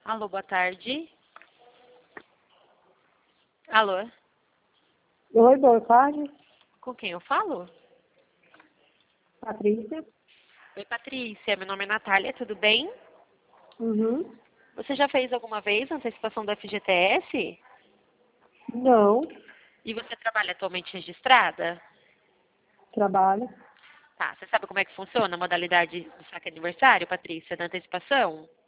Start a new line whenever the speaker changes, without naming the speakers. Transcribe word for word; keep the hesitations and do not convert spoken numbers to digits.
Alô, boa tarde. Alô,
Oi, boa tarde.
com quem eu falo?
Patrícia.
Oi, Patrícia. Meu nome é Natália, tudo bem?
Uhum.
Você já fez alguma vez a antecipação do F G T S?
Não,
E você trabalha atualmente registrada?
trabalho.
Tá, você sabe como é que funciona a modalidade do saque aniversário, Patrícia, da antecipação?